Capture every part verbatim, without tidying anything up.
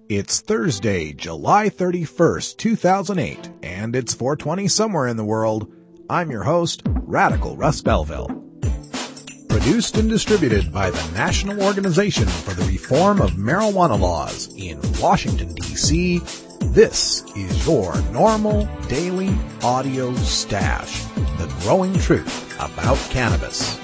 It's Thursday, July thirty-first, two thousand eight, and it's four twenty somewhere in the world. I'm your host, Radical Russ Belville. Produced and distributed by the National Organization for the Reform of Marijuana Laws in Washington, D C, this is your normal daily audio stash, the growing truth about cannabis.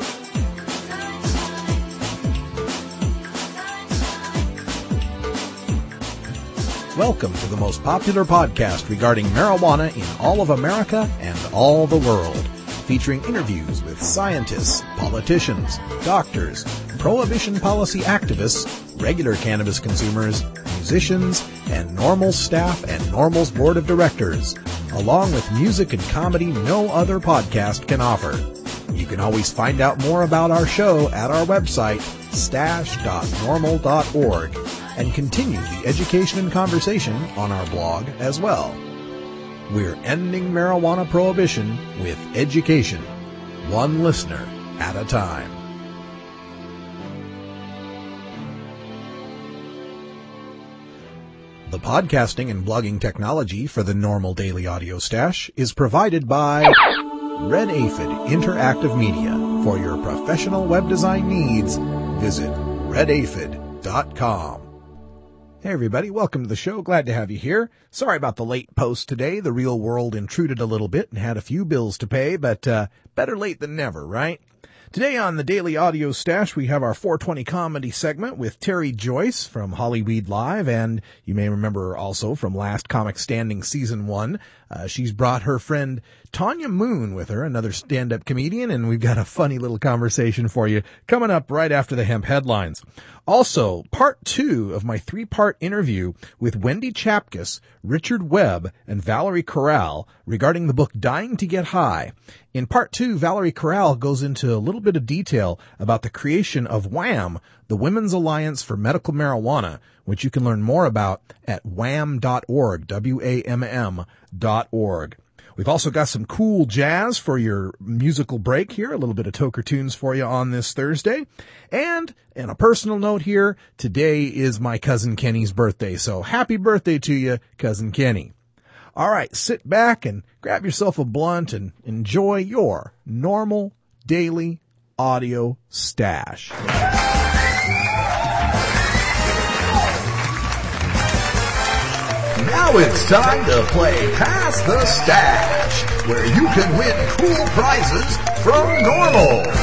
Welcome to the most popular podcast regarding marijuana in all of America and all the world, featuring interviews with scientists, politicians, doctors, prohibition policy activists, regular cannabis consumers, musicians, and NORML staff and NORML's board of directors, along with music and comedy no other podcast can offer. You can always find out more about our show at our website, stash dot normal dot org, and continue the education and conversation on our blog as well. We're ending marijuana prohibition with education, one listener at a time. The podcasting and blogging technology for the NORML Daily Audio Stash is provided by Red Aphid Interactive Media. For your professional web design needs, visit red aphid dot com. Hey everybody, welcome to the show. Glad to have you here. Sorry about the late post today. The real world intruded a little bit and had a few bills to pay, but uh, better late than never, right? Today on the Daily Audio Stash, we have our four twenty comedy segment with Terry Joyce from Hollyweed Live, and you may remember her also from Last Comic Standing Season one. Uh, she's brought her friend Tanya Moon with her, another stand-up comedian, and we've got a funny little conversation for you coming up right after the hemp headlines. Also, part two of my three-part interview with Wendy Chapkus, Richard Webb, and Valerie Corral regarding the book Dying to Get High. In part two, Valerie Corral goes into a little bit of detail about the creation of WHAM, the Women's Alliance for Medical Marijuana, which you can learn more about at wham dot org, W A M M dot org. We've also got some cool jazz for your musical break here, a little bit of Toker tunes for you on this Thursday. And on a personal note here, today is my cousin Kenny's birthday, so happy birthday to you, cousin Kenny. All right, sit back and grab yourself a blunt and enjoy your normal daily audio stash. Now it's time to play Pass the Stash, where you can win cool prizes from NORML.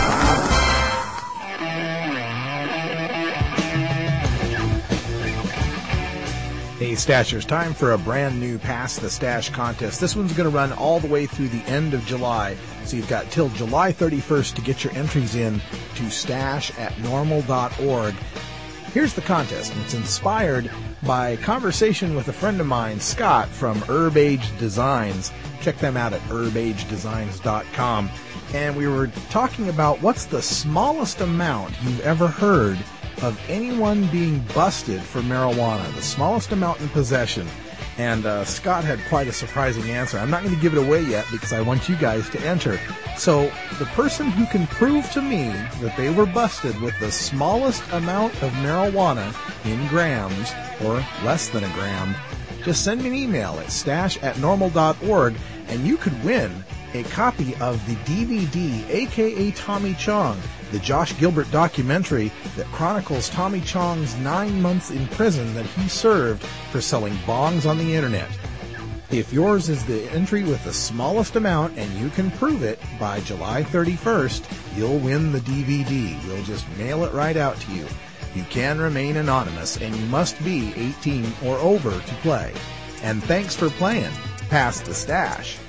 Hey Stashers, time for a brand new Pass the Stash contest. This one's going to run all the way through the end of July, so you've got till July thirty-first to get your entries in to stash at normal dot org. Here's the contest, and it's inspired by a conversation with a friend of mine, Scott, from Herb Age Designs. Check them out at herb age designs dot com. And we were talking about what's the smallest amount you've ever heard of anyone being busted for marijuana, the smallest amount in possession. And uh, Scott had quite a surprising answer. I'm not going to give it away yet because I want you guys to enter. So the person who can prove to me that they were busted with the smallest amount of marijuana in grams or less than a gram, just send me an email at stash at normal dot org and you could win a copy of the D V D, aka Tommy Chong, the Josh Gilbert documentary that chronicles Tommy Chong's nine months in prison that he served for selling bongs on the internet. If yours is the entry with the smallest amount and you can prove it by July thirty-first, you'll win the D V D. We'll just mail it right out to you. You can remain anonymous and you must be eighteen or over to play. And thanks for playing Pass the Stash.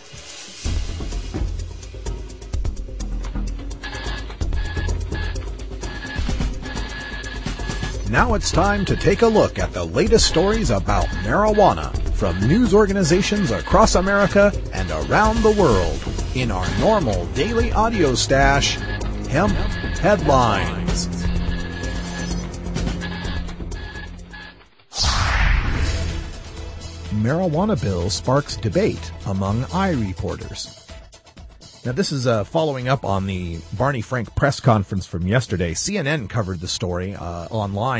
Now it's time to take a look at the latest stories about marijuana from news organizations across America and around the world in our NORML Daily Audio Stash, Hemp Headlines. Marijuana bill sparks debate among eye reporters. Now, this is uh, following up on the Barney Frank press conference from yesterday. C N N covered the story uh, online,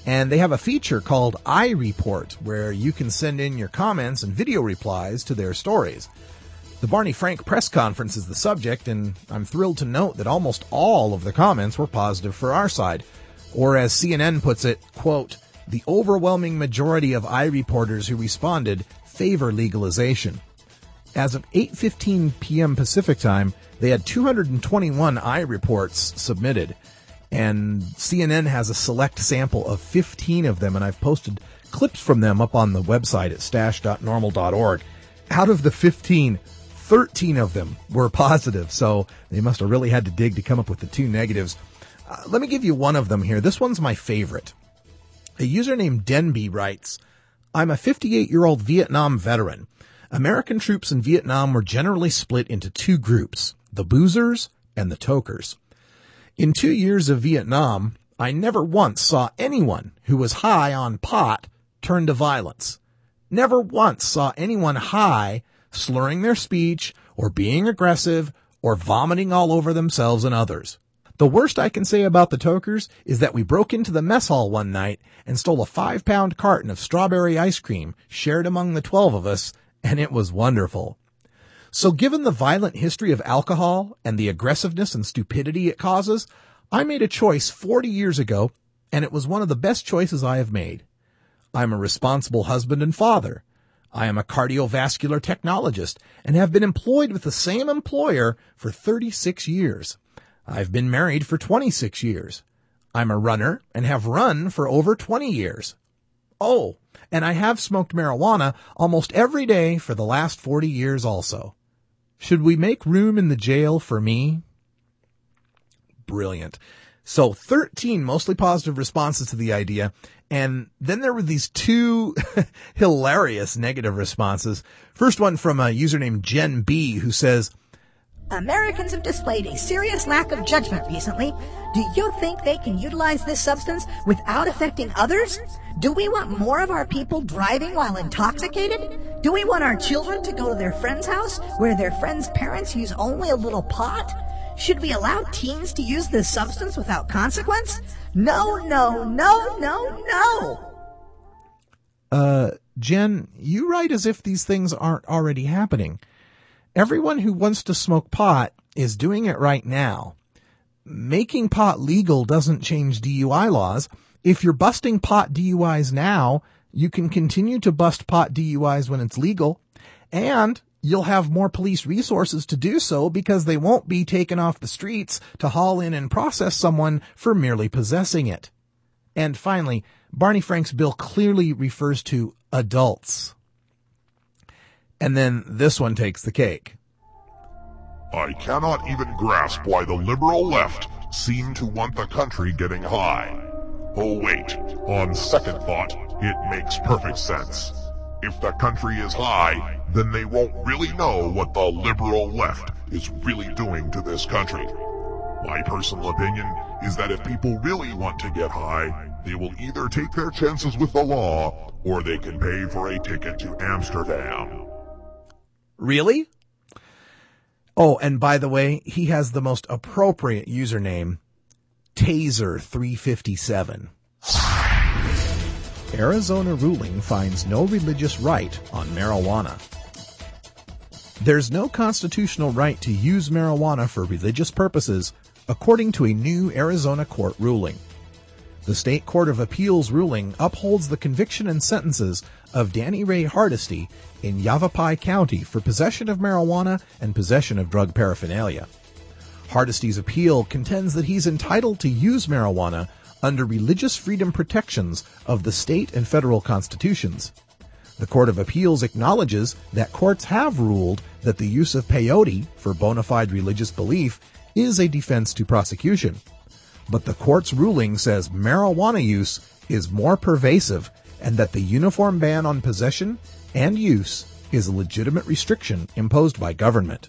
And they have a feature called iReport, where you can send in your comments and video replies to their stories. The Barney Frank press conference is the subject, and I'm thrilled to note that almost all of the comments were positive for our side. Or as C N N puts it, quote, the overwhelming majority of iReporters who responded favor legalization. As of eight fifteen p.m. Pacific time, they had two hundred twenty-one iReports submitted, and C N N has a select sample of fifteen of them, and I've posted clips from them up on the website at stash dot normal dot org. Out of the fifteen, thirteen of them were positive, so they must have really had to dig to come up with the two negatives. Uh, let me give you one of them here. This one's my favorite. A user named Denby writes, I'm a fifty-eight-year-old Vietnam veteran. American troops in Vietnam were generally split into two groups, the boozers and the tokers. In two years of Vietnam, I never once saw anyone who was high on pot turn to violence. Never once saw anyone high slurring their speech or being aggressive or vomiting all over themselves and others. The worst I can say about the tokers is that we broke into the mess hall one night and stole a five-pound carton of strawberry ice cream shared among the twelve of us, and it was wonderful. So given the violent history of alcohol and the aggressiveness and stupidity it causes, I made a choice forty years ago, and it was one of the best choices I have made. I'm a responsible husband and father. I am a cardiovascular technologist and have been employed with the same employer for thirty-six years. I've been married for twenty-six years. I'm a runner and have run for over twenty years. Oh, and I have smoked marijuana almost every day for the last forty years also. Should we make room in the jail for me? Brilliant. So thirteen mostly positive responses to the idea. And then there were these two hilarious negative responses. First one from a user named Jen B, who says, Americans have displayed a serious lack of judgment recently. Do you think they can utilize this substance without affecting others? Do we want more of our people driving while intoxicated? Do we want our children to go to their friend's house where their friend's parents use only a little pot? Should we allow teens to use this substance without consequence? No, no, no, no, no. Uh, Jen, you write as if these things aren't already happening. Everyone who wants to smoke pot is doing it right now. Making pot legal doesn't change D U I laws. If you're busting pot D U Is now, you can continue to bust pot D U Is when it's legal, and you'll have more police resources to do so because they won't be taken off the streets to haul in and process someone for merely possessing it. And finally, Barney Frank's bill clearly refers to adults. And then this one takes the cake. I cannot even grasp why the liberal left seem to want the country getting high. Oh wait, on second thought, it makes perfect sense. If the country is high, then they won't really know what the liberal left is really doing to this country. My personal opinion is that if people really want to get high, they will either take their chances with the law, or they can pay for a ticket to Amsterdam. Really? Oh, and by the way, he has the most appropriate username, Taser three fifty-seven. Arizona ruling finds no religious right on marijuana. There's no constitutional right to use marijuana for religious purposes, according to a new Arizona court ruling. The State Court of Appeals ruling upholds the conviction and sentences of Danny Ray Hardesty in Yavapai County for possession of marijuana and possession of drug paraphernalia. Hardesty's appeal contends that he's entitled to use marijuana under religious freedom protections of the state and federal constitutions. The Court of Appeals acknowledges that courts have ruled that the use of peyote for bona fide religious belief is a defense to prosecution. But the court's ruling says marijuana use is more pervasive and that the uniform ban on possession and use is a legitimate restriction imposed by government.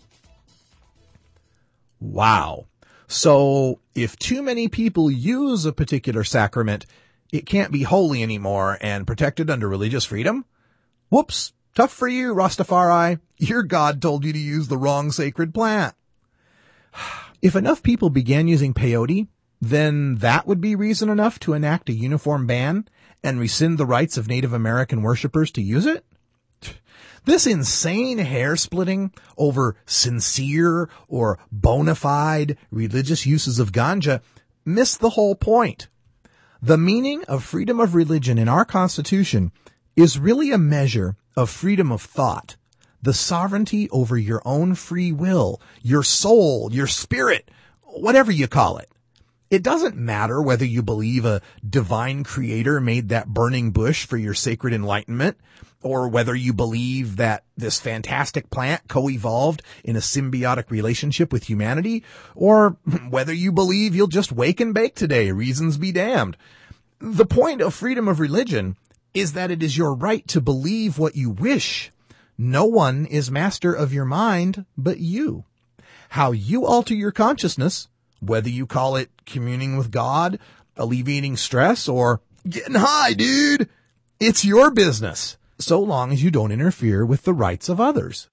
Wow. So if too many people use a particular sacrament, it can't be holy anymore and protected under religious freedom? Whoops. Tough for you, Rastafari. Your God told you to use the wrong sacred plant. If enough people began using peyote, then that would be reason enough to enact a uniform ban and rescind the rights of Native American worshippers to use it? This insane hair-splitting over sincere or bona fide religious uses of ganja missed the whole point. The meaning of freedom of religion in our Constitution is really a measure of freedom of thought, the sovereignty over your own free will, your soul, your spirit, whatever you call it. It doesn't matter whether you believe a divine creator made that burning bush for your sacred enlightenment, or whether you believe that this fantastic plant co-evolved in a symbiotic relationship with humanity, or whether you believe you'll just wake and bake today, reasons be damned. The point of freedom of religion is that it is your right to believe what you wish. No one is master of your mind but you. How you alter your consciousness, whether you call it communing with God, alleviating stress, or getting high, dude, it's your business, so long as you don't interfere with the rights of others.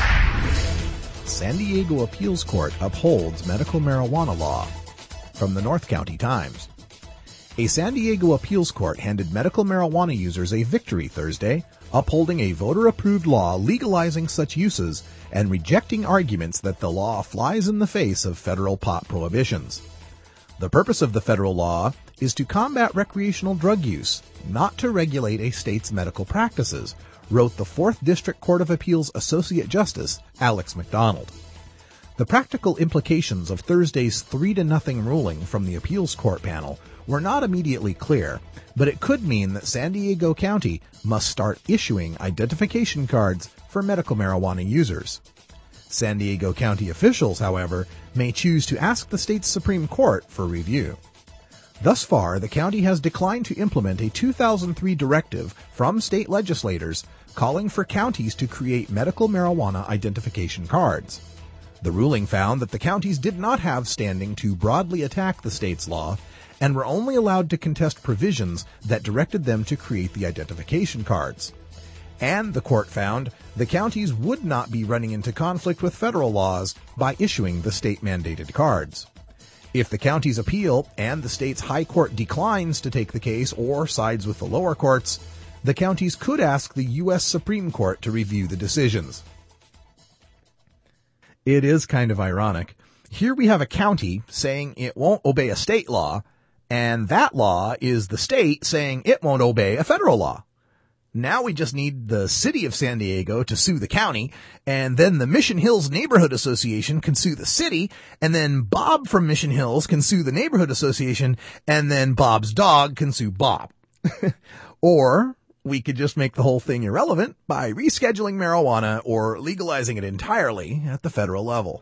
San Diego Appeals Court upholds medical marijuana law. From the North County Times. A San Diego appeals court handed medical marijuana users a victory Thursday, upholding a voter-approved law legalizing such uses and rejecting arguments that the law flies in the face of federal pot prohibitions. The purpose of the federal law is to combat recreational drug use, not to regulate a state's medical practices, wrote the fourth District Court of Appeals Associate Justice Alex McDonald. The practical implications of Thursday's three to nothing ruling from the appeals court panel were not immediately clear, but it could mean that San Diego County must start issuing identification cards for medical marijuana users. San Diego County officials, however, may choose to ask the state's Supreme Court for review. Thus far, the county has declined to implement a two thousand three directive from state legislators calling for counties to create medical marijuana identification cards. The ruling found that the counties did not have standing to broadly attack the state's law and were only allowed to contest provisions that directed them to create the identification cards. And the court found the counties would not be running into conflict with federal laws by issuing the state-mandated cards. If the counties appeal and the state's high court declines to take the case or sides with the lower courts, the counties could ask the U S Supreme Court to review the decisions. It is kind of ironic. Here we have a county saying it won't obey a state law, and that law is the state saying it won't obey a federal law. Now we just need the city of San Diego to sue the county, and then the Mission Hills Neighborhood Association can sue the city, and then Bob from Mission Hills can sue the Neighborhood Association, and then Bob's dog can sue Bob. Or we could just make the whole thing irrelevant by rescheduling marijuana or legalizing it entirely at the federal level.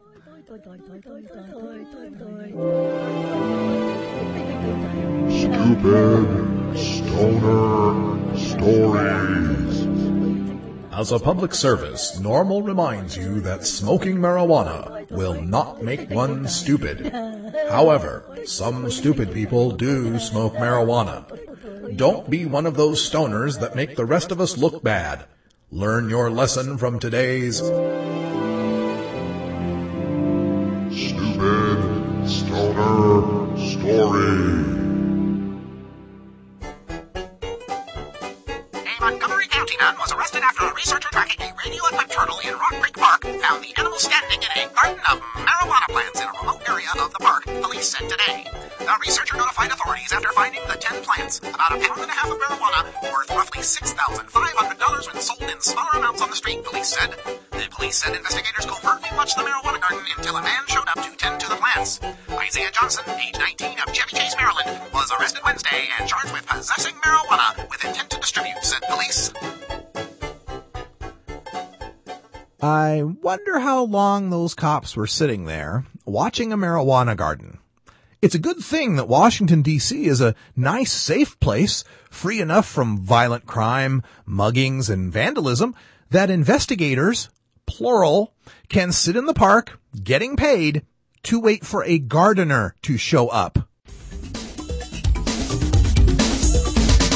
Stupid Stoner Stories. As a public service, Normal reminds you that smoking marijuana will not make one stupid. However, some stupid people do smoke marijuana. Don't be one of those stoners that make the rest of us look bad. Learn your lesson from today's Stupid Stoner Story. Montgomery County man was arrested after a researcher tracking a radioactive turtle in Rock Creek Park found the animal standing in a garden of marijuana plants in a remote area of the park, police said today. The researcher notified authorities after finding the ten plants, about a pound and a half of marijuana, worth roughly six thousand five hundred dollars when sold in smaller amounts on the street, police said. The police said investigators covertly watched the marijuana garden until a man showed up to tend to the plants. Isaiah Johnson, age nineteen, of Chevy Chase, Maryland, was arrested Wednesday and charged with possessing marijuana with intent to distribute, said police. I wonder how long those cops were sitting there watching a marijuana garden. It's a good thing that Washington, D C is a nice, safe place, free enough from violent crime, muggings, and vandalism, that investigators, plural, can sit in the park, getting paid, to wait for a gardener to show up.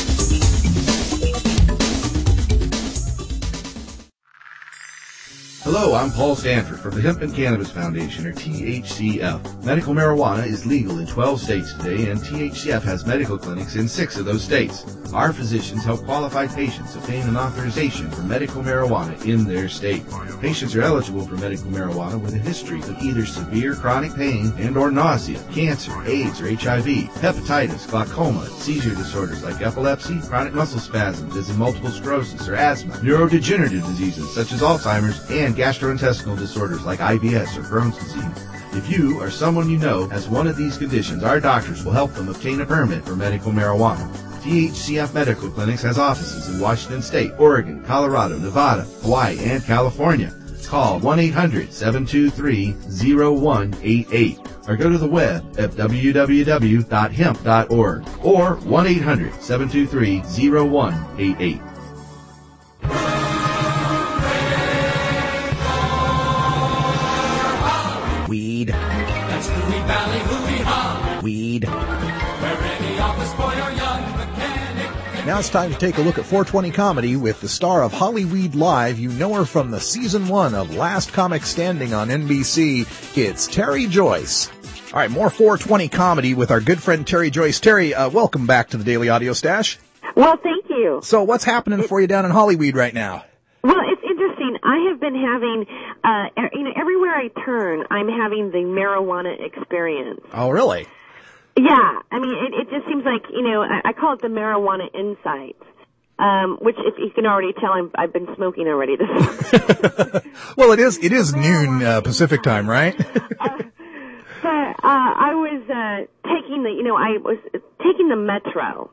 Hello Hello, I'm Paul Stanford from the Hemp and Cannabis Foundation, or T H C F. Medical marijuana is legal in twelve states today, and T H C F has medical clinics in six of those states. Our physicians help qualified patients obtain an authorization for medical marijuana in their state. Patients are eligible for medical marijuana with a history of either severe chronic pain and or nausea, cancer, AIDS or H I V, hepatitis, glaucoma, seizure disorders like epilepsy, chronic muscle spasms as in multiple sclerosis or asthma, neurodegenerative diseases such as Alzheimer's, and gastrointestinal disorders like I B S or Crohn's disease. If you or someone you know has one of these conditions, our doctors will help them obtain a permit for medical marijuana. T H C F Medical Clinics has offices in Washington State, Oregon, Colorado, Nevada, Hawaii, and California. Call one eight hundred, seven two three, zero one eight eight or go to the web at w w w dot hemp dot org or one eight hundred, seven two three, zero one eight eight. Weed. That's Hooey Valley, hooey-ha. Weed. Where any office boy or young mechanic. Now it's time to take a look at four twenty Comedy with the star of Hollyweed Live. You know her from the season one of Last Comic Standing on N B C. It's Terry Joyce. All right, more four twenty Comedy with our good friend Terry Joyce. Terry, uh, welcome back to the Daily Audio Stash. Well, thank you. So what's happening for you down in Hollyweed right now? Well, it's interesting. I have been having, uh, you know, everywhere I turn, I'm having the marijuana experience. Oh, really? Yeah. I mean, it, it just seems like, you know, I, I call it the marijuana insight, um, which, if you can already tell, I'm, I've been smoking already this Well, it is, it is noon uh, Pacific time, right? uh, but uh, I was uh, taking the, you know, I was taking the metro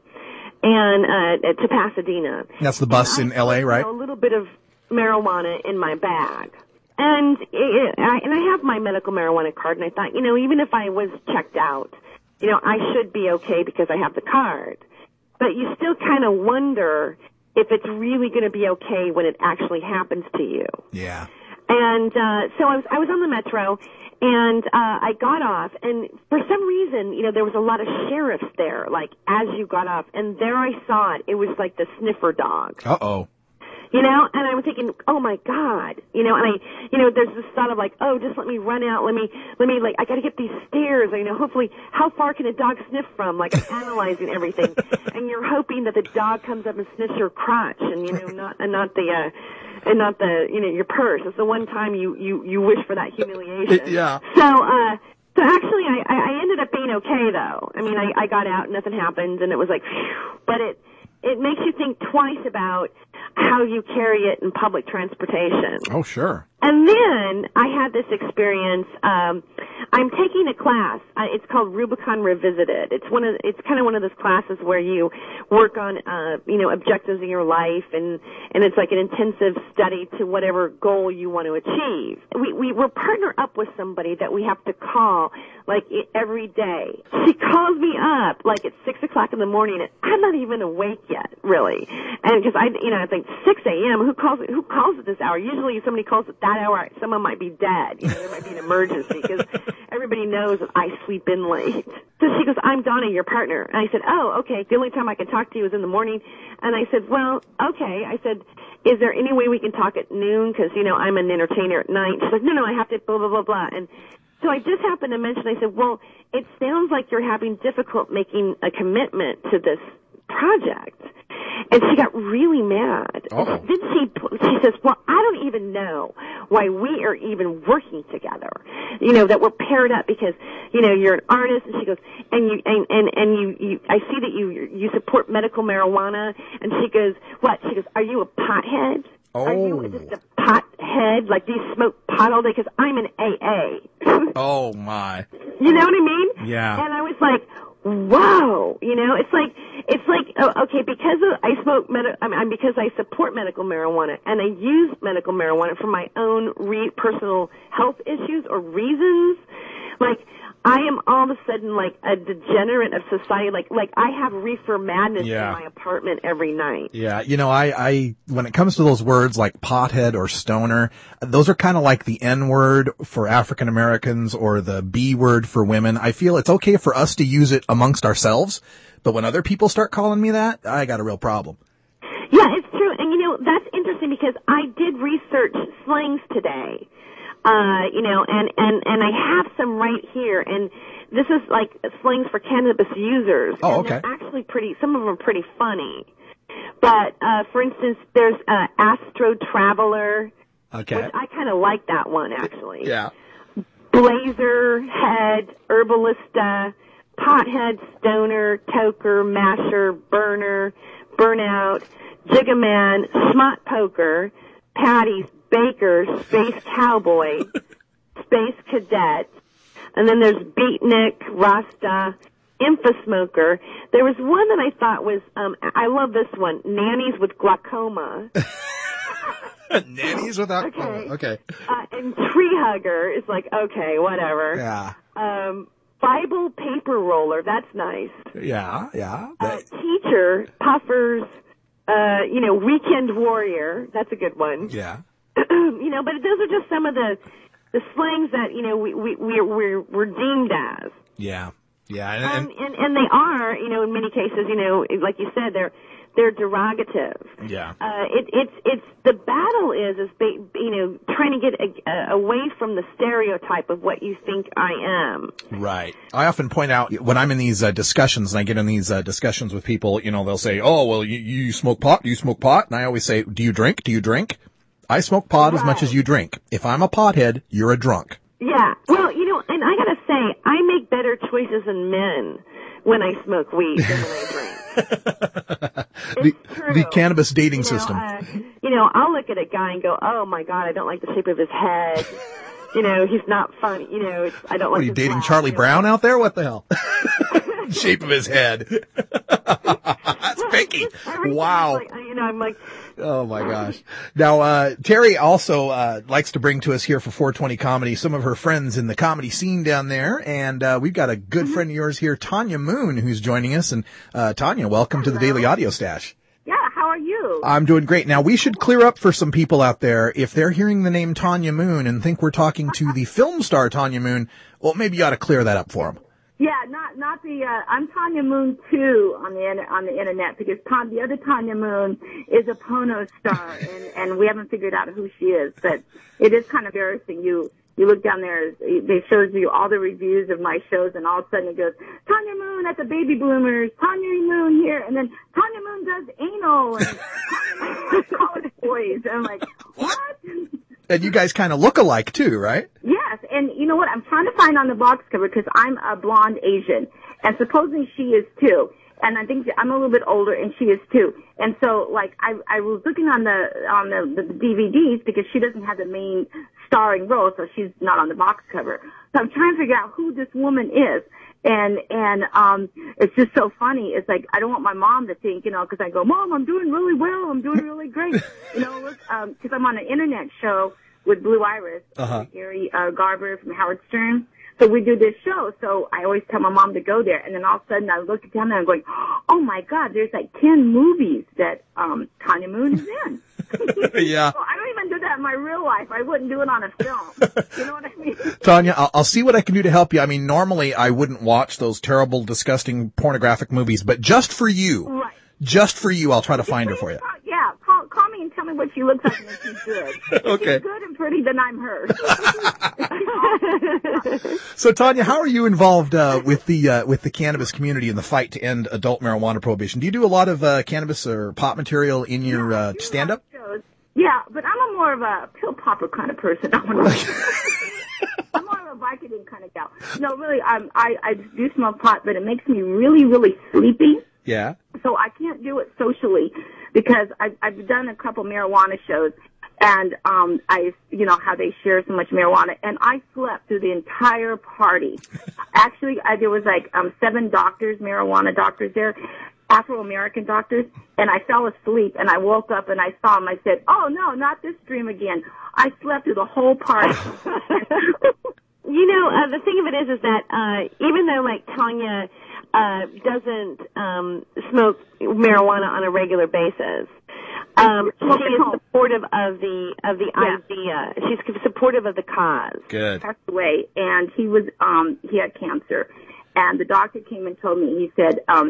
and uh, to Pasadena. That's the bus in L A, right? You know, a little bit of marijuana in my bag. And it, I, and I have my medical marijuana card, and I thought, you know, even if I was checked out, you know, I should be okay because I have the card. But you still kind of wonder if it's really going to be okay when it actually happens to you. Yeah. And uh, so I was I was on the metro, and uh, I got off, and for some reason, you know, there was a lot of sheriffs there, like, as you got off, and there I saw it. It was like the sniffer dog. Uh-oh. You know, and I was thinking, oh my God, you know, and I, you know, there's this thought of like, oh, just let me run out, let me, let me, like, I gotta get these stairs, you know, hopefully, how far can a dog sniff from? Like, I'm analyzing everything, and you're hoping that the dog comes up and sniffs your crotch, and, you know, not, and not the, uh, and not the, you know, your purse. It's the one time you, you, you wish for that humiliation. Yeah. So, uh, so actually, I, I ended up being okay, though. I mean, I, I got out, nothing happened, and it was like, phew, but it, it makes you think twice about how you carry it in public transportation. Oh, sure. And then I had this experience. Um, I'm taking a class. Uh, it's called Rubicon Revisited. It's one of. It's kind of one of those classes where you work on, uh, you know, objectives in your life, and and it's like an intensive study to whatever goal you want to achieve. We we we're partner up with somebody that we have to call like every day. She calls me up like at six o'clock in the morning, and I'm not even awake yet, really. And because I, you know, I think six a.m. Who calls? Who calls at this hour? Usually somebody calls at that hour, someone might be dead. You know, there might be an emergency because everybody knows that I sleep in late. So she goes, I'm Donna, your partner. And I said, oh, okay. The only time I can talk to you is in the morning. And I said, well, okay. I said, is there any way we can talk at noon? Because, you know, I'm an entertainer at night. She's like, no, no, I have to blah, blah, blah, blah. And so I just happened to mention, I said, well, it sounds like you're having difficult making a commitment to this project. And she got really mad. Uh-oh. Then she she says, well, I don't even know why we are even working together. You know, that we're paired up because, you know, you're an artist. And she goes, and you and and, and you, you I see that you you support medical marijuana. And she goes, what? She goes, are you a pothead? Oh. Are you just a pothead? Like, do you smoke pot all day? Because I'm an A A. Oh, my. You know what I mean? Yeah. And I was like, whoa, you know, it's like, it's like, oh, okay, because of, I smoke, med- I mean, because I support medical marijuana, and I use medical marijuana for my own re- personal health issues or reasons, like, I am all of a sudden like a degenerate of society. Like, like I have reefer madness Yeah. in my apartment every night. Yeah, you know, I, I, when it comes to those words like pothead or stoner, those are kind of like the N word for African Americans or the B word for women. I feel it's okay for us to use it amongst ourselves, but when other people start calling me that, I got a real problem. Yeah, it's true. And, you know, know, that's interesting because I did research slangs today. Uh, you know, and, and, and I have some right here, and this is like slangs for cannabis users. Oh, and okay. They're actually pretty, some of them are pretty funny. But, uh, for instance, there's, uh, Astro Traveler. Okay. Which I kind of like that one, actually. Yeah. Blazer, Head, Herbalista, Pothead, Stoner, Toker, Masher, Burner, Burnout, Jigaman, Schmott Poker, Patties, Baker, Space Cowboy, Space Cadet, and then there's Beatnik, Rasta, Infosmoker. There was one that I thought was, um, I love this one, Nannies with Glaucoma. Nannies without... Okay. Oh, okay. Uh, and Tree Hugger is like, okay, whatever. Yeah. Um, Bible Paper Roller, that's nice. Yeah, yeah. Uh, teacher, Puffers, uh, you know, Weekend Warrior, that's a good one. Yeah. You know, but those are just some of the the slangs that, you know, we, we, we're, we're, we're deemed as. Yeah. Yeah. And, Um, and, and, and they are, you know, in many cases, you know, like you said, they're, they're derogative. yeah. Uh, it, it's, it's, the battle is, is, ba- you know, trying to get a, a, away from the stereotype of what you think I am. Right. I often point out when I'm in these uh, discussions and I get in these uh, discussions with people, you know, they'll say, oh, well, you, you smoke pot? Do you smoke pot? And I always say, do you drink? Do you drink? I smoke pot Right. as much as you drink. If I'm a pothead, you're a drunk. Yeah. Well, you know, and I gotta say, I make better choices than men when I smoke weed than when I drink. the, true. the cannabis dating You know, system. uh, you know, I'll look at a guy and go, oh my God, I don't like the shape of his head. You know, he's not funny. You know, it's, I don't What, like are you his dating laugh, Charlie you know. Brown out there? What the hell? Shape of his head. That's picky. Everything Wow. is like, you know, I'm like, Oh my gosh. Now, uh, Terry also, uh, likes to bring to us here for four twenty Comedy some of her friends in the comedy scene down there. And, uh, we've got a good friend of yours here, Tanya Moon, who's joining us. And, uh, Tanya, welcome to the Daily Audio Stash. Yeah, how are you? I'm doing great. Now, we should clear up for some people out there. If they're hearing the name Tanya Moon and think we're talking to the film star Tanya Moon, well, maybe you ought to clear that up for them. Yeah, not not the. Uh, I'm Tanya Moon too on the in- on the internet because Tom, the other Tanya Moon is a porno star, and and we haven't figured out who she is. But it is kind of embarrassing. You you look down there, they shows you all the reviews of my shows, and all of a sudden it goes Tanya Moon at the Baby Bloomers, Tanya Moon here, and then Tanya Moon does anal and Tanya Moon with college boys. And I'm like, what? And you guys kind of look alike too, right? Yes, and you know what? I'm trying to find on the box cover because I'm a blonde Asian, and supposing she is too. And I think I'm a little bit older, and she is too. And so, like, I I was looking on the on the, the D V Ds because she doesn't have the main starring role, so she's not on the box cover. So I'm trying to figure out who this woman is. And, and, um, it's just so funny. It's like, I don't want my mom to think, you know, cause I go, Mom, I'm doing really well. I'm doing really great. You know, look, um, cause I'm on an internet show with Blue Iris, Uh-huh. Gary, uh, Garber from Howard Stern. So we do this show. So I always tell my mom to go there. And then all of a sudden I look down there and I'm going, oh my God, there's like ten movies that, um, Tanya Moon is in. Yeah. So I don't even do that in my real life. I wouldn't do it on a film. You know what I mean? Tanya, I'll, I'll see what I can do to help you. I mean, normally I wouldn't watch those terrible, disgusting, pornographic movies, but just for you, Right. just for you, I'll try to find her for you. Call, yeah, call, call me and tell me what she looks like and if she's good. If Okay. she's good and pretty, then I'm her. So, Tanya, how are you involved uh, with the uh, with the cannabis community in the fight to end adult marijuana prohibition? Do you do a lot of uh, cannabis or pot material in your uh, stand-up? Yeah, but I'm a more of a pill popper kind of person. I'm more of a Vicodin kind of gal. No, really, um, I I do smoke pot, but it makes me really, really sleepy. Yeah. So I can't do it socially because I've, I've done a couple marijuana shows, and um, I, you know, how they share so much marijuana, and I slept through the entire party. Actually, I, there was like um, seven doctors, marijuana doctors there, Afro-American doctors, and I fell asleep, and I woke up, and I saw them. I said, oh, no, not this dream again. I slept through the whole party. you know, uh, the thing of it is, is that uh, even though, like, Tanya uh, doesn't um, smoke marijuana on a regular basis, um, she is supportive of the of the Yeah. idea. She's supportive of the cause. Good. Passed away, and he was um he had cancer, and the doctor came and told me. He said, um,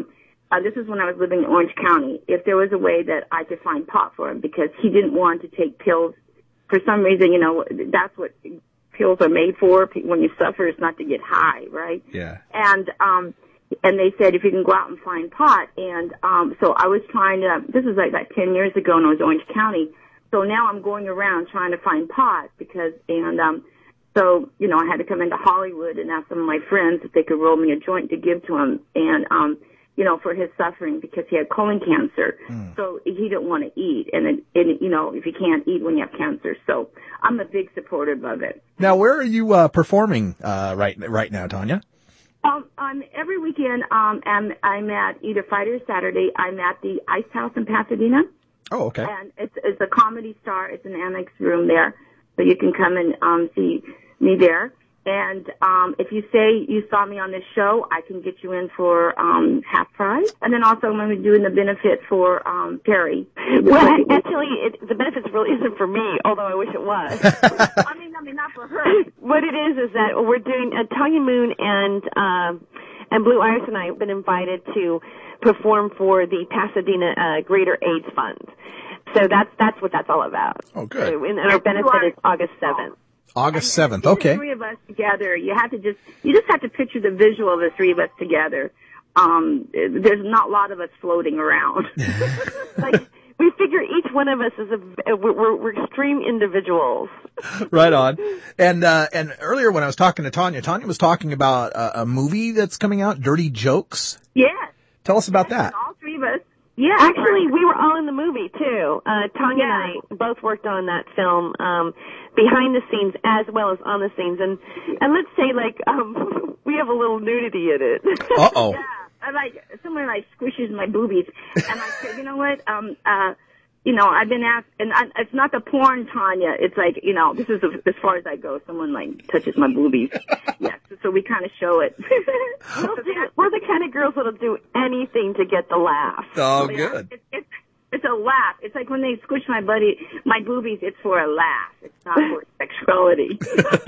uh, this is when I was living in Orange County, if there was a way that I could find pot for him, because he didn't want to take pills. For some reason, you know, that's what pills are made for. When you suffer, it's not to get high, right? Yeah. And, um, and they said if you can go out and find pot. And, um, so I was trying to, this was like about ten years ago, and I was in Orange County. So now I'm going around trying to find pot because, and, um, so, you know, I had to come into Hollywood and ask some of my friends if they could roll me a joint to give to him. And, um, you know, for his suffering because he had colon cancer. Mm. So he didn't want to eat. And, it, and, you know, if you can't eat when you have cancer. So I'm a big supporter of it. Now, where are you uh, performing uh, right right now, Tanya? Um, um, every weekend, um, I'm, I'm at either Friday or Saturday. I'm at the Ice House in Pasadena. Oh, okay. And it's, it's a Comedy Star. It's an annex room there. So you can come and um, see me there. And um, if you say you saw me on this show, I can get you in for um, half price. And then also I'm going to be doing the benefit for um, Perry. Well, actually, it, the benefits really isn't for me, although I wish it was. I mean, I mean, not for her. What it is is that we're doing uh, Tanya Moon and um, and Blue Iris and I have been invited to perform for the Pasadena uh, Greater AIDS Fund. So that's that's what that's all about. Oh, good. So, and our benefit is August seventh. August seventh, the okay. Three of us together. You have to just, you just have to picture the visual of the three of us together. Um, there's not a lot of us floating around. Like, we figure each one of us is a, we're, we're extreme individuals. Right on. And, uh, and earlier when I was talking to Tanya, Tanya was talking about a, a movie that's coming out, Dirty Jokes. Yes. Tell us about that. All three of us. Yeah, actually, we were all in the movie too. Uh, Tanya yeah. and I both worked on that film, um, behind the scenes as well as on the scenes, and and let's say like um, we have a little nudity in it. Uh oh. Yeah, I like someone like squishes my boobies, and I said, you know what? Um, uh, you know, I've been asked, and I, it's not the porn, Tanya. It's like, you know, this is as far as I go. Someone like touches my boobies. Yes, so we kind of show it. we'll do, we're the kind of girls that'll do anything to get the laugh. Oh, yeah, good. It's, it's, it's a laugh. It's like when they squish my buddy, my boobies. It's for a laugh. It's not for sexuality.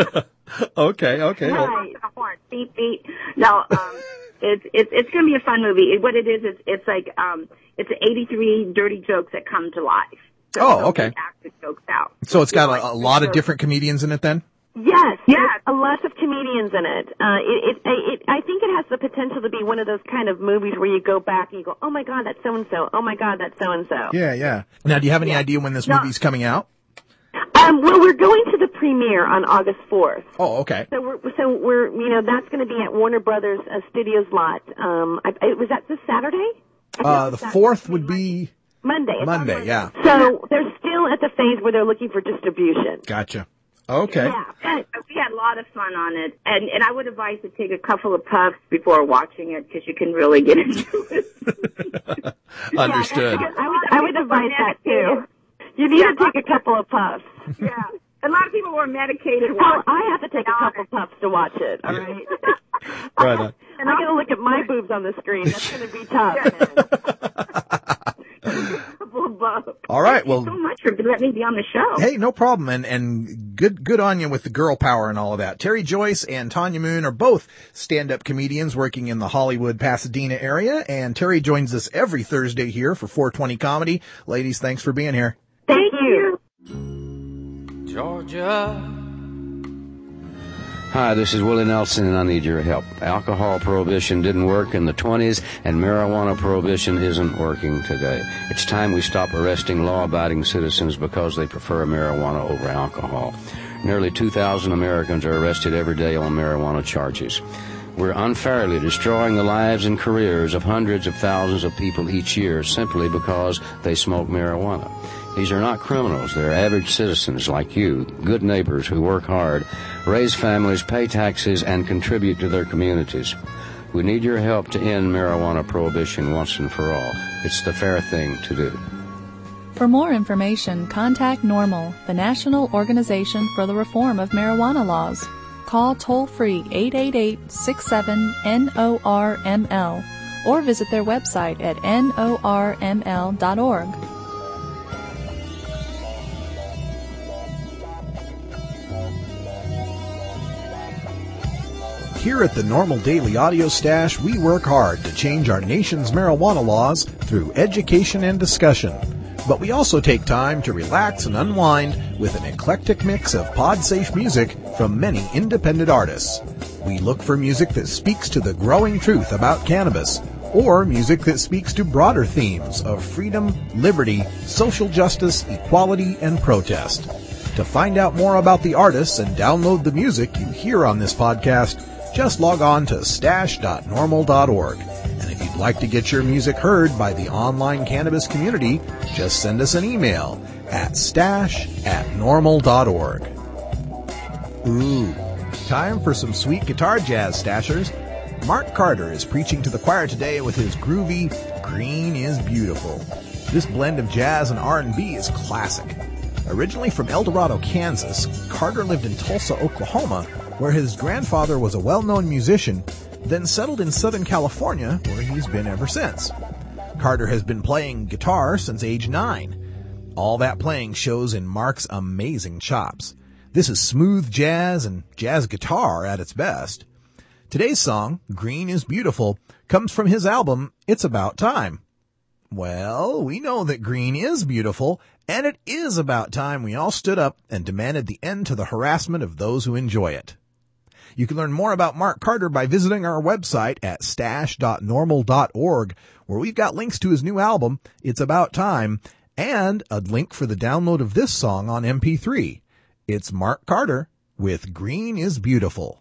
okay, okay. Right. Beep, beep. No, um, it's it's it's gonna be a fun movie. What it is, it's it's like um, it's eighty-three dirty jokes that come to life. So oh, okay. Act the jokes out. So it's got a, a lot of different comedians in it, then. Yes, yes, a lot of comedians in it. Uh, it, it, it. I think it has the potential to be one of those kind of movies where you go back and you go, "Oh my God, that's so and so. Oh my God, that's so and so." Yeah, yeah. Now, do you have any yeah. idea when this no. movie's coming out? Um, well, we're going to the premiere on August fourth. Oh, okay. So we're, so we're, you know, that's going to be at Warner Brothers uh, Studios lot. Um, I, I, was that this Saturday? Uh, the fourth would be Monday. It's Monday, Monday, yeah. So they're still at the phase where they're looking for distribution. Gotcha. Okay. Yeah, and we had a lot of fun on it, and and I would advise to take a couple of puffs before watching it because you can really get into it. Understood. Yeah, I would I would advise that too. You need yeah, to take a couple of puffs. Yeah, a lot of people were medicated. Oh, I have to take a couple puffs to watch it. All right. Right on. And I'm going to look at my boobs on the screen. That's going to be tough. All right. Well, thank you so much for letting me be on the show. Hey, no problem. And and good good on you with the girl power and all of that. Terry Joyce and Tanya Moon are both stand-up comedians working in the Hollywood, Pasadena area. And Terry joins us every Thursday here for four twenty Comedy. Ladies, thanks for being here. Thank you. Georgia. Hi, this is Willie Nelson, and I need your help. Alcohol prohibition didn't work in the twenties, and marijuana prohibition isn't working today. It's time we stop arresting law-abiding citizens because they prefer marijuana over alcohol. Nearly two thousand Americans are arrested every day on marijuana charges. We're unfairly destroying the lives and careers of hundreds of thousands of people each year simply because they smoke marijuana. These are not criminals. They're average citizens like you, good neighbors who work hard, raise families, pay taxes, and contribute to their communities. We need your help to end marijuana prohibition once and for all. It's the fair thing to do. For more information, contact NORML, the National Organization for the Reform of Marijuana Laws. Call toll-free eight eight eight, six seven, N O R M L or visit their website at N O R M L dot org. Here at the Normal Daily Audio Stash, we work hard to change our nation's marijuana laws through education and discussion. But we also take time to relax and unwind with an eclectic mix of pod-safe music from many independent artists. We look for music that speaks to the growing truth about cannabis, or music that speaks to broader themes of freedom, liberty, social justice, equality, and protest. To find out more about the artists and download the music you hear on this podcast, just log on to stash dot normal dot org. And if you'd like to get your music heard by the online cannabis community, just send us an email at stash at normal dot org. Ooh, time for some sweet guitar jazz, Stashers. Mark Carter is preaching to the choir today with his groovy Green is Beautiful. This blend of jazz and R and B is classic. Originally from El Dorado, Kansas, Carter lived in Tulsa, Oklahoma, where his grandfather was a well-known musician, then settled in Southern California, where he's been ever since. Carter has been playing guitar since age nine. All that playing shows in Mark's amazing chops. This is smooth jazz and jazz guitar at its best. Today's song, Green is Beautiful, comes from his album, It's About Time. Well, we know that green is beautiful, and it is about time we all stood up and demanded the end to the harassment of those who enjoy it. You can learn more about Mark Carter by visiting our website at stash dot normal dot org, where we've got links to his new album, It's About Time, and a link for the download of this song on M P three. It's Mark Carter with Green is Beautiful.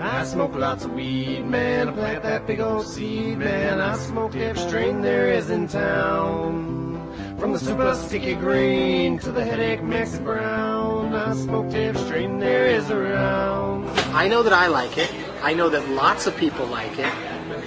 I smoke lots of weed, man. I plant that big old seed, man. I smoke every strain there is in town. From the super sticky green to the headache Mexican brown. I smoked every strain there is around. I know that I like it. I know that lots of people like it.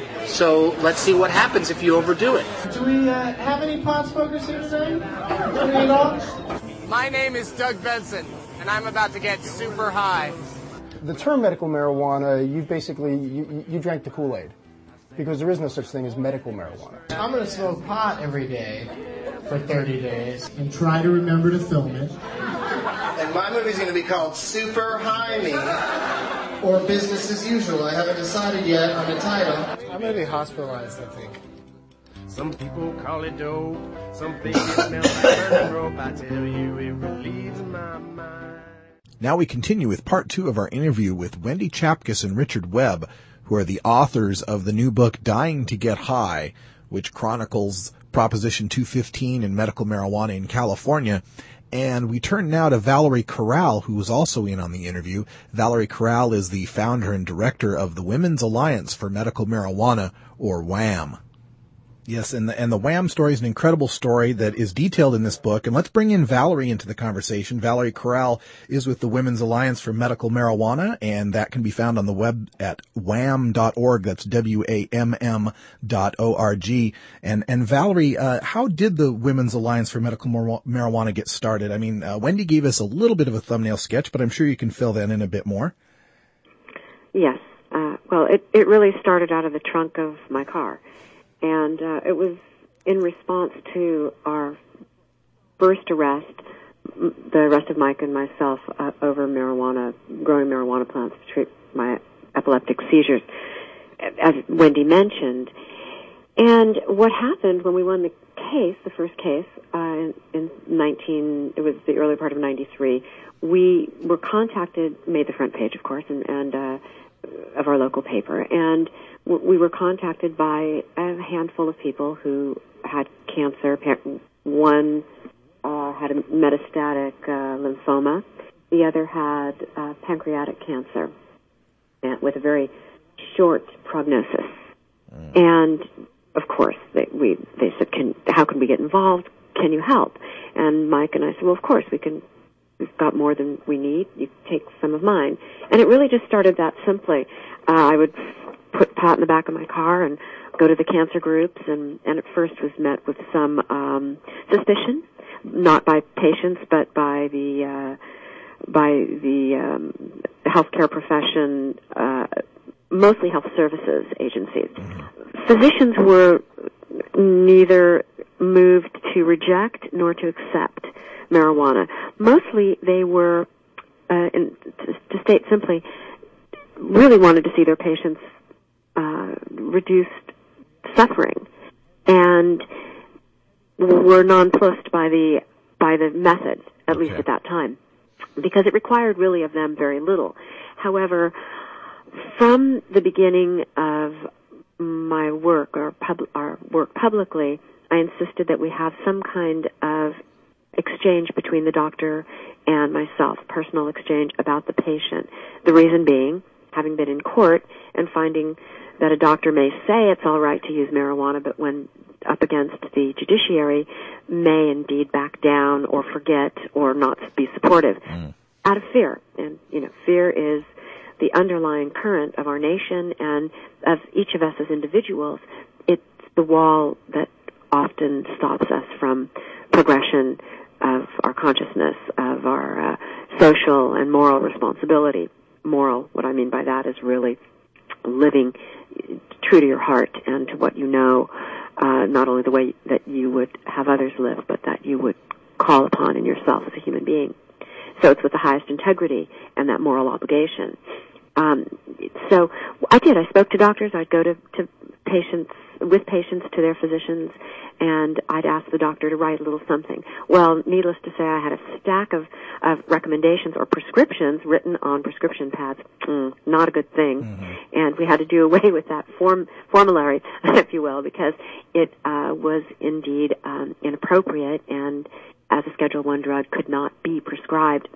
So let's see what happens if you overdo it. Do we uh, have any pot smokers here today? Any at all? My name is Doug Benson, and I'm about to get super high. The term medical marijuana, you basically, you, you drank the Kool-Aid. Because there is no such thing as medical marijuana. I'm going to smoke pot every day for thirty days and try to remember to film it. And my movie's going to be called Super High Me. Or Business as Usual. I haven't decided yet on the title. I'm going to be hospitalized, I think. Some people call it dope. Some think it smells like burning rope. I tell you, it relieves my mind. Now we continue with part two of our interview with Wendy Chapkus and Richard Webb, who are the authors of the new book Dying to Get High, which chronicles Proposition two fifteen and medical marijuana in California. And we turn now to Valerie Corral, who was also in on the interview. Valerie Corral is the founder and director of the Women's Alliance for Medical Marijuana, or WAM. Yes, and the, and the WAM story is an incredible story that is detailed in this book. And let's bring in Valerie into the conversation. Valerie Corral is with the Women's Alliance for Medical Marijuana, and that can be found on the web at wam dot org. That's W A M M dot O R G. And, and Valerie, uh, how did the Women's Alliance for Medical Mar- Marijuana get started? I mean, uh, Wendy gave us a little bit of a thumbnail sketch, but I'm sure you can fill that in a bit more. Yes. Uh, well, it, it really started out of the trunk of my car. And uh, it was in response to our first arrest, the arrest of Mike and myself uh, over marijuana, growing marijuana plants to treat my epileptic seizures, as Wendy mentioned. And what happened when we won the case, the first case, uh, in, in nineteen, it was the early part of ninety-three, we were contacted, made the front page, of course, and, and uh, of our local paper, and we were contacted by a handful of people who had cancer. One uh, had a metastatic uh, lymphoma. The other had uh, pancreatic cancer with a very short prognosis. Mm. And, of course, they, we, they said, "Can how can we get involved? Can you help?" And Mike and I said, well, of course, we can. We've got more than we need. You take some of mine. And it really just started that simply. Uh, I would put pot in the back of my car and go to the cancer groups, and, and at first was met with some um, suspicion, not by patients, but by the uh, by the um, healthcare profession, uh, mostly health services agencies. Physicians were neither moved to reject nor to accept marijuana. Mostly they were, uh, in, to, to state simply, really wanted to see their patients uh, reduced suffering, and were nonplussed by the by the method, at okay. least at that time, because it required really of them very little. However, from the beginning of my work, or pub, our work publicly, I insisted that we have some kind of exchange between the doctor and myself, personal exchange about the patient. The reason being, having been in court and finding that a doctor may say it's all right to use marijuana, but when up against the judiciary, may indeed back down or forget or not be supportive mm. out of fear. And, you know, fear is the underlying current of our nation and of each of us as individuals. It's the wall that often stops us from progression of our consciousness, of our uh, social and moral responsibility. Moral, what I mean by that is really living true to your heart and to what you know, uh, not only the way that you would have others live, but that you would call upon in yourself as a human being. So it's with the highest integrity and that moral obligation. Um, so I did. I spoke to doctors. I'd go to, to patients, with patients to their physicians, and I'd ask the doctor to write a little something. Well, needless to say, I had a stack of, of recommendations or prescriptions written on prescription pads. Mm, not a good thing. Mm-hmm. And we had to do away with that form formulary, if you will, because it uh, was indeed um, inappropriate, and as a Schedule One drug could not be prescribed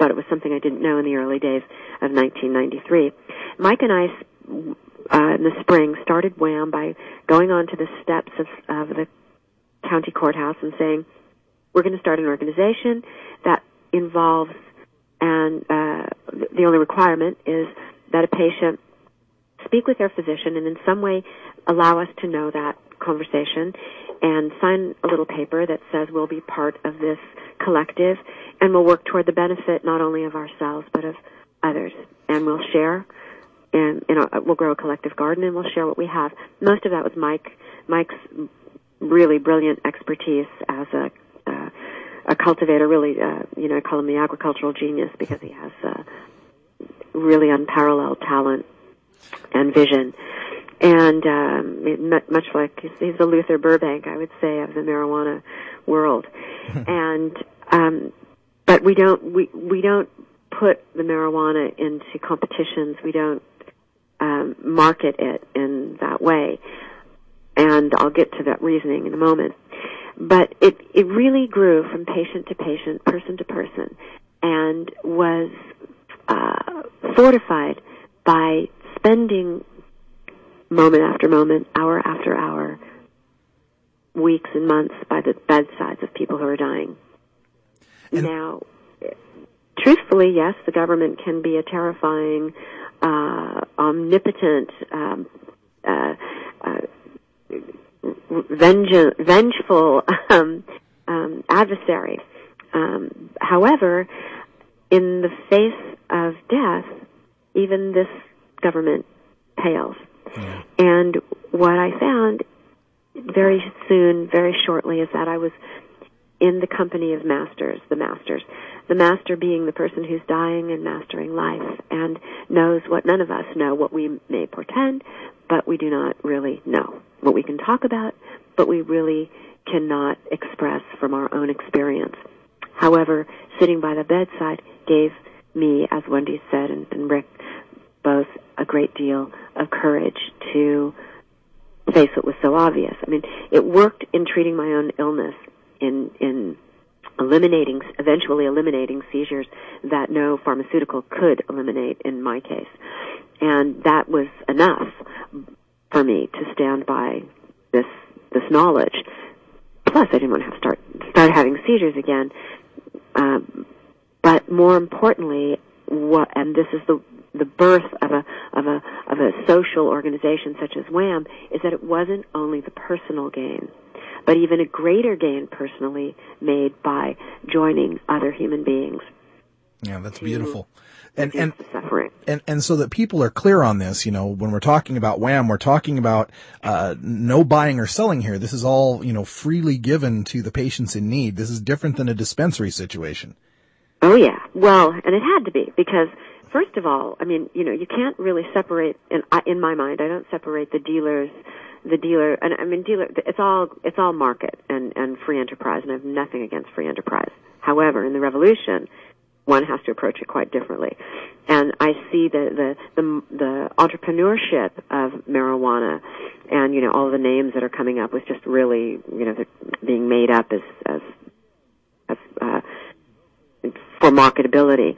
but it was something I didn't know in the early days of nineteen ninety-three. Mike and I, uh, in the spring, started WHAM by going onto the steps of, of the county courthouse and saying, we're going to start an organization that involves, and uh, the only requirement is that a patient speak with their physician and in some way allow us to know that conversation and sign a little paper that says we'll be part of this collective and we'll work toward the benefit not only of ourselves but of others. And we'll share, and you know, we'll grow a collective garden and we'll share what we have. Most of that was Mike, Mike's really brilliant expertise as a uh, a cultivator. Really, uh, you know, I call him the agricultural genius because he has uh, really unparalleled talent and vision. And um, much like he's the Luther Burbank, I would say, of the marijuana world. and um, but we don't we we don't put the marijuana into competitions. We don't um, market it in that way. And I'll get to that reasoning in a moment. But it it really grew from patient to patient, person to person, and was uh, fortified by spending moment after moment, hour after hour, weeks and months by the bedsides of people who are dying. And now, truthfully, yes, the government can be a terrifying, uh, omnipotent, um, uh, uh, venge- vengeful um, um, adversary. Um, however, in the face of death, even this government pales. Yeah. And what I found very soon, very shortly, is that I was in the company of masters, the masters. The master being the person who's dying and mastering life and knows what none of us know, what we may portend, but we do not really know. What we can talk about, but we really cannot express from our own experience. However, sitting by the bedside gave me, as Wendy said, and, and Rick, both a great deal of courage to face what was so obvious. I mean, it worked in treating my own illness, in in eliminating, eventually eliminating seizures that no pharmaceutical could eliminate in my case. And that was enough for me to stand by this this knowledge. Plus, I didn't want to have start start having seizures again. Um, but more importantly, what, and this is the the birth of a of a of a social organization such as WHAM, is that it wasn't only the personal gain, but even a greater gain personally made by joining other human beings. Yeah, that's beautiful. And and suffering. and and so that people are clear on this, you know, when we're talking about WHAM, we're talking about uh no buying or selling here. This is all, you know, freely given to the patients in need. This is different than a dispensary situation. Oh yeah. Well, and it had to be, because first of all, I mean, you know, you can't really separate, in, in my mind, I don't separate the dealers, the dealer, and I mean, dealer, it's all, it's all market and, and free enterprise, and I have nothing against free enterprise. However, in the revolution, one has to approach it quite differently. And I see the, the, the, the entrepreneurship of marijuana and, you know, all the names that are coming up with just really, you know, being made up as, as, as, uh, for marketability.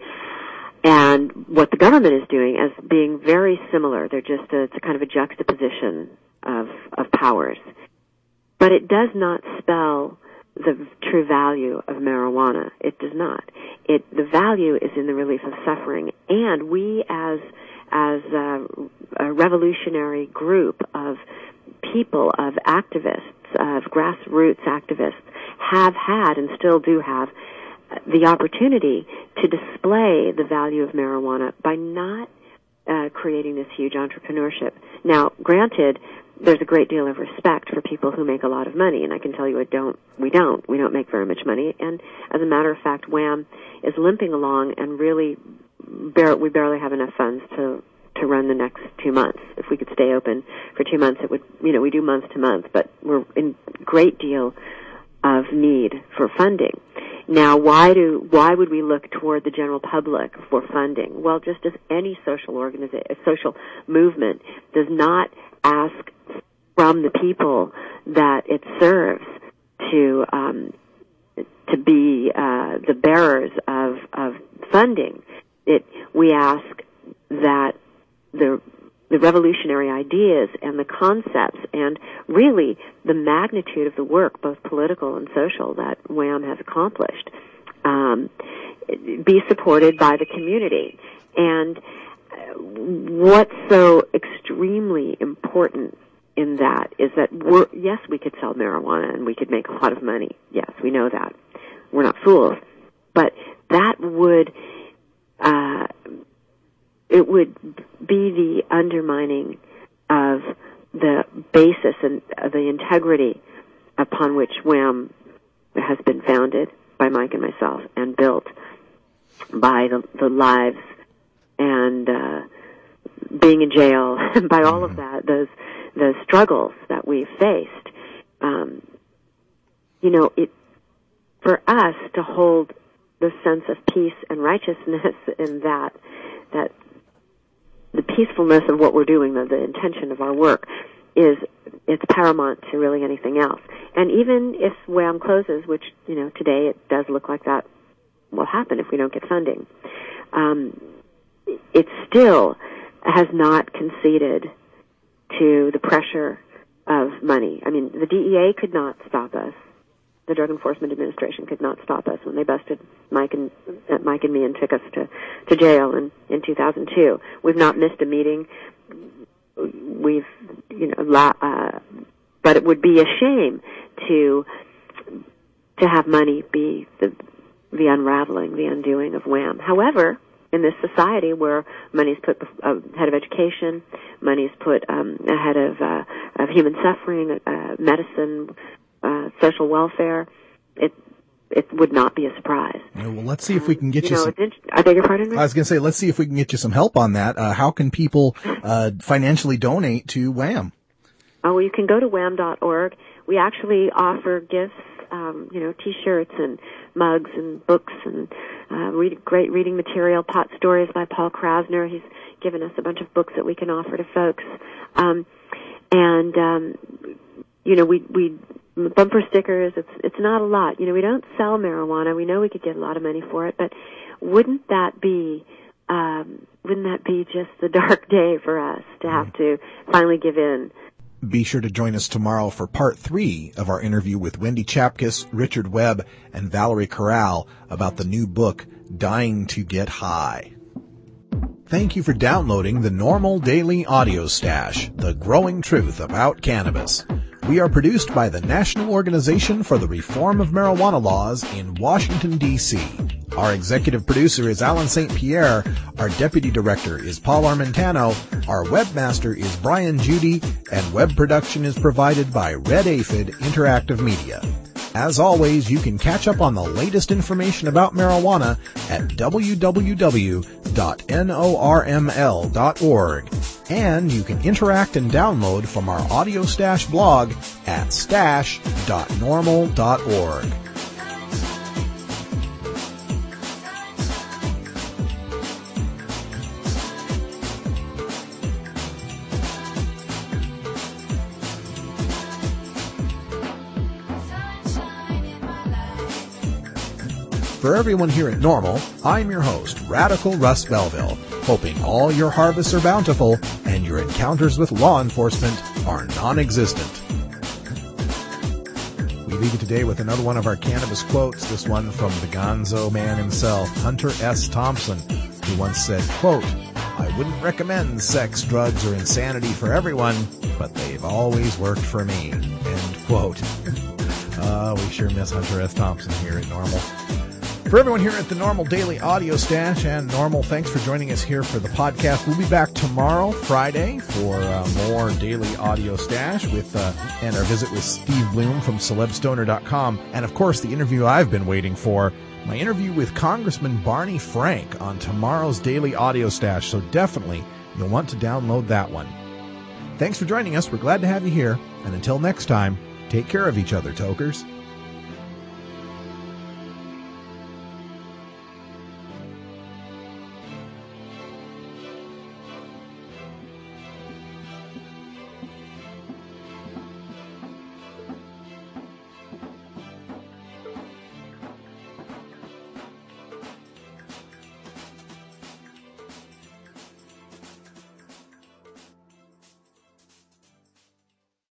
And what the government is doing as being very similar. They're just a, it's a kind of a juxtaposition of, of powers. But it does not spell the true value of marijuana. It does not. It, the value is in the relief of suffering. And we as, as a, a revolutionary group of people, of activists, of grassroots activists, have had and still do have the opportunity to display the value of marijuana by not uh, creating this huge entrepreneurship. Now, granted, there's a great deal of respect for people who make a lot of money, and I can tell you, I don't. We don't. We don't make very much money, and as a matter of fact, WHAM is limping along, and really, bar- we barely have enough funds to to run the next two months. If we could stay open for two months, it would. You know, we do month to month, but we're in great deal of need for funding. Now, why do why would we look toward the general public for funding? Well, just as any social organization, social movement does not ask from the people that it serves to um, to be uh, the bearers of, of funding, it we ask that the the revolutionary ideas and the concepts and really the magnitude of the work, both political and social, that WHAM has accomplished, um, be supported by the community. And what's so extremely important in that is that we're, yes, we could sell marijuana and we could make a lot of money. Yes, we know that. We're not fools. But that would, uh, it would be the undermining of the basis and uh, the integrity upon which WHAM has been founded by Mike and myself and built by the, the lives and uh, being in jail, by all of that, those the struggles that we've faced. Um, you know, it for us to hold the sense of peace and righteousness in that, that the peacefulness of what we're doing, the, the intention of our work, is it's paramount to really anything else. And even if WHAM closes, which, you know, today it does look like that will happen if we don't get funding, um, it still has not conceded to the pressure of money. I mean, the D E A could not stop us. The Drug Enforcement Administration could not stop us when they busted Mike and uh, Mike and me and took us to, to jail in, in two thousand two. We've not missed a meeting. We've, you know, la- uh, but it would be a shame to to have money be the the unraveling, the undoing of WHAM. However, in this society where money's put ahead of education, money's put um, ahead of uh, of human suffering, uh, medicine, uh, social welfare, it it would not be a surprise. Yeah, well, let's see if we can get you, you, know, some... Int- I beg your pardon, Rick? I was going to say, let's see if we can get you some help on that. Uh, how can people uh, financially donate to WHAM? Oh, well, you can go to wham dot org. We actually offer gifts, um, you know, T-shirts and mugs and books and uh, read, great reading material, Pot Stories by Paul Krasner. He's given us a bunch of books that we can offer to folks. Um, and, um, you know, we, we, bumper stickers, it's, it's not a lot. You know, we don't sell marijuana. We know we could get a lot of money for it, but wouldn't that be, um, wouldn't that be just the dark day for us to have to finally give in? Be sure to join us tomorrow for part three of our interview with Wendy Chapkus, Richard Webb, and Valerie Corral about the new book, Dying to Get High. Thank you for downloading the Normal Daily Audio Stash, the growing truth about cannabis. We are produced by the National Organization for the Reform of Marijuana Laws in Washington, D C Our executive producer is Alan Saint Pierre. Our deputy director is Paul Armentano. Our webmaster is Brian Judy. And web production is provided by Red Aphid Interactive Media. As always, you can catch up on the latest information about marijuana at w w w dot norml dot org. And you can interact and download from our Audio Stash blog at stash dot normal dot org. For everyone here at Normal, I'm your host, Radical Russ Belville, hoping all your harvests are bountiful and your encounters with law enforcement are non-existent. We leave you today with another one of our cannabis quotes, this one from the Gonzo man himself, Hunter S. Thompson, who once said, quote, "I wouldn't recommend sex, drugs, or insanity for everyone, but they've always worked for me." End quote. Uh, we sure miss Hunter S. Thompson here at Normal. For everyone here at the Normal Daily Audio Stash and Normal, thanks for joining us here for the podcast. We'll be back tomorrow, Friday, for uh, more Daily Audio Stash with uh, and our visit with Steve Bloom from celeb stoner dot com. And, of course, the interview I've been waiting for, my interview with Congressman Barney Frank on tomorrow's Daily Audio Stash. So definitely you'll want to download that one. Thanks for joining us. We're glad to have you here. And until next time, take care of each other, tokers.